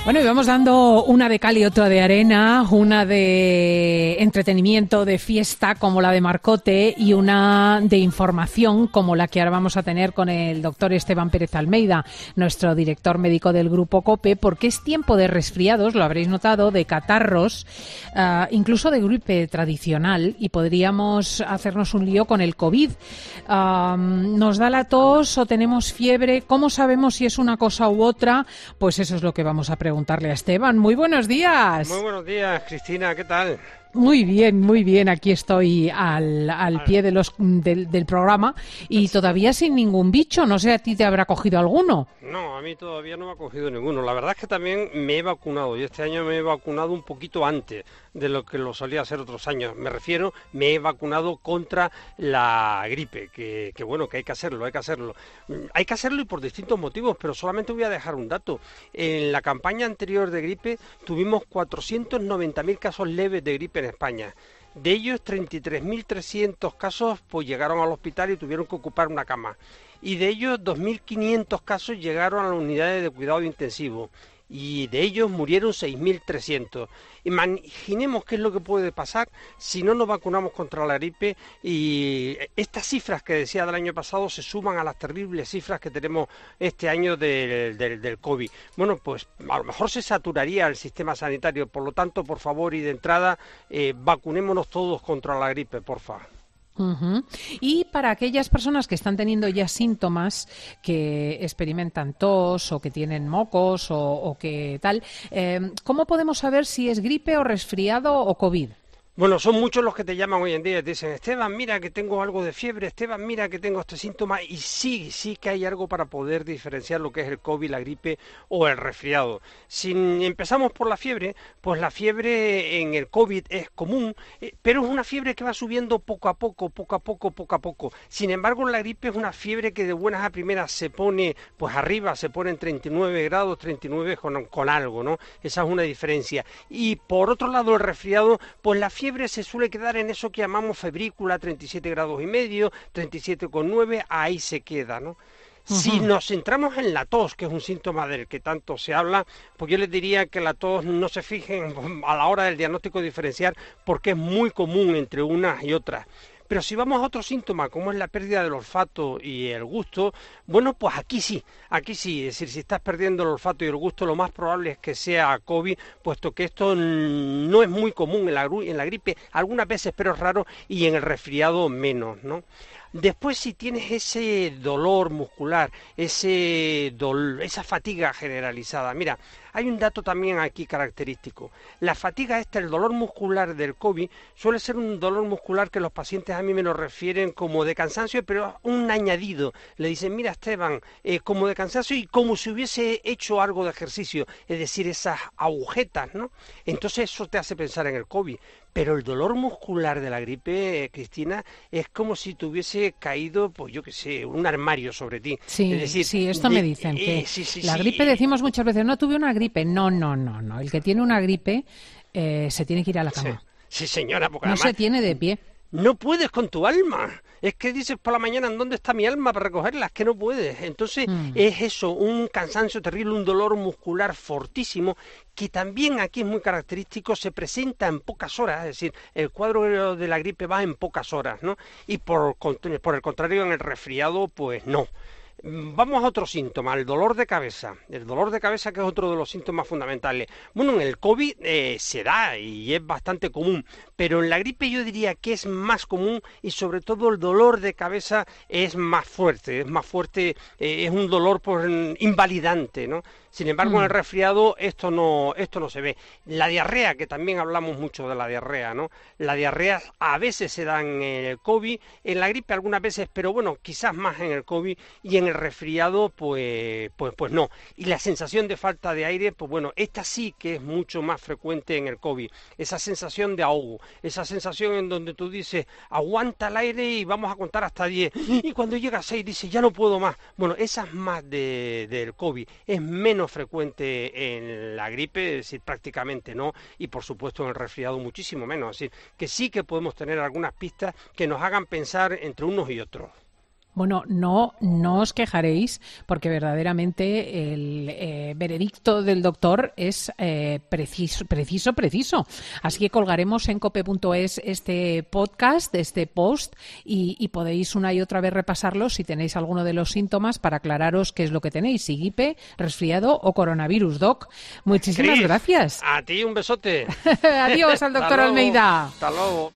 Bueno, y vamos dando una de cal y otra de arena, una de entretenimiento, de fiesta como la de Marcote y una de información como la que ahora vamos a tener con el doctor Esteban Pérez Almeida, nuestro director médico del Grupo COPE, porque es tiempo de resfriados, lo habréis notado, de catarros, incluso de gripe tradicional, y podríamos hacernos un lío con el COVID. ¿Nos da la tos o tenemos fiebre? ¿Cómo sabemos si es una cosa u otra? Pues eso es lo que vamos a preguntarle a Esteban. Muy buenos días. Muy buenos días, Cristina, ¿qué tal? Muy bien. Aquí estoy al pie del programa y todavía sin ningún bicho. No sé, ¿a ti te habrá cogido alguno? No, a mí todavía no me ha cogido ninguno. La verdad es que también me he vacunado y este año me he vacunado un poquito antes de lo que lo solía hacer otros años. Me refiero, me he vacunado contra la gripe, que bueno, que hay que hacerlo. Hay que hacerlo y por distintos motivos, pero solamente voy a dejar un dato. En la campaña anterior de gripe tuvimos 490.000 casos leves de gripe en España. De ellos, 33.300 casos pues llegaron al hospital y tuvieron que ocupar una cama. Y de ellos, 2.500 casos llegaron a las unidades de cuidado intensivo. Y de ellos murieron 6.300. Imaginemos qué es lo que puede pasar si no nos vacunamos contra la gripe, y estas cifras que decía del año pasado se suman a las terribles cifras que tenemos este año del COVID. Bueno, pues a lo mejor se saturaría el sistema sanitario, por lo tanto, por favor y de entrada, vacunémonos todos contra la gripe, porfa. Uh-huh. Y para aquellas personas que están teniendo ya síntomas, que experimentan tos o que tienen mocos o que tal, ¿cómo podemos saber si es gripe o resfriado o COVID? Bueno, son muchos los que te llaman hoy en día y te dicen: Esteban, mira que tengo algo de fiebre, Esteban, mira que tengo este síntoma, y sí que hay algo para poder diferenciar lo que es el COVID, la gripe o el resfriado. Si empezamos por la fiebre, pues la fiebre en el COVID es común, pero es una fiebre que va subiendo poco a poco. Sin embargo, la gripe es una fiebre que de buenas a primeras se pone pues arriba, se pone en 39 grados, 39 con algo, ¿no? Esa es una diferencia. Y por otro lado, el resfriado, pues la fiebre se suele quedar en eso que llamamos febrícula, 37 grados y medio, 37,9, ahí se queda, ¿no? Si nos centramos en la tos, que es un síntoma del que tanto se habla, pues yo les diría que la tos no se fijen a la hora del diagnóstico diferencial, porque es muy común entre unas y otras. Pero si vamos a otro síntoma, como es la pérdida del olfato y el gusto, bueno, pues aquí sí, es decir, si estás perdiendo el olfato y el gusto, lo más probable es que sea COVID, puesto que esto no es muy común en la gripe, algunas veces, pero es raro, y en el resfriado menos, ¿no? Después, si tienes ese dolor muscular, esa fatiga generalizada, mira, hay un dato también aquí característico. La fatiga el dolor muscular del COVID, suele ser un dolor muscular que los pacientes a mí me lo refieren como de cansancio, pero un añadido. Le dicen: mira, Esteban, como de cansancio y como si hubiese hecho algo de ejercicio, es decir, esas agujetas, ¿no? Entonces eso te hace pensar en el COVID. Pero el dolor muscular de la gripe, Cristina, es como si te hubiese caído, pues yo qué sé, un armario sobre ti. Sí, es decir, sí, esto me dicen, que la gripe, decimos muchas veces, no tuve una gripe. No. El que tiene una gripe se tiene que ir a la cama. Sí, señora, porque no además se tiene de pie. no puedes con tu alma. Es que dices por la mañana: ¿dónde está mi alma para recogerla? Es que no puedes. Entonces es eso, un cansancio terrible, un dolor muscular fortísimo, que también aquí es muy característico, se presenta en pocas horas, es decir, el cuadro de la gripe va en pocas horas, ¿no? Y por el contrario, en el resfriado, pues no. Vamos a otro síntoma, el dolor de cabeza. El dolor de cabeza, que es otro de los síntomas fundamentales. Bueno, en el COVID se da y es bastante común, pero en la gripe yo diría que es más común, y sobre todo el dolor de cabeza es más fuerte, es un dolor invalidante, ¿no? Sin embargo, en el resfriado esto no se ve. La diarrea, que también hablamos mucho de la diarrea, ¿no? La diarrea a veces se da en el COVID, en la gripe algunas veces, pero bueno, quizás más en el COVID, y en el resfriado pues no. Y la sensación de falta de aire, pues bueno, esta sí que es mucho más frecuente en el COVID. Esa sensación de ahogo, esa sensación en donde tú dices: aguanta el aire y vamos a contar hasta 10. Y cuando llega a 6 dices: ya no puedo más. Bueno, esa es más del COVID. Es menos frecuente en la gripe, es decir, prácticamente no, y por supuesto en el resfriado muchísimo menos. Es decir, que sí que podemos tener algunas pistas que nos hagan pensar entre unos y otros. Bueno, no os quejaréis porque verdaderamente el veredicto del doctor es preciso. Así que colgaremos en cope.es este podcast, este post y podéis una y otra vez repasarlo si tenéis alguno de los síntomas para aclararos qué es lo que tenéis, si gripe, resfriado o coronavirus, Doc. Muchísimas gracias. A ti un besote. Adiós al doctor Almeida. Hasta luego.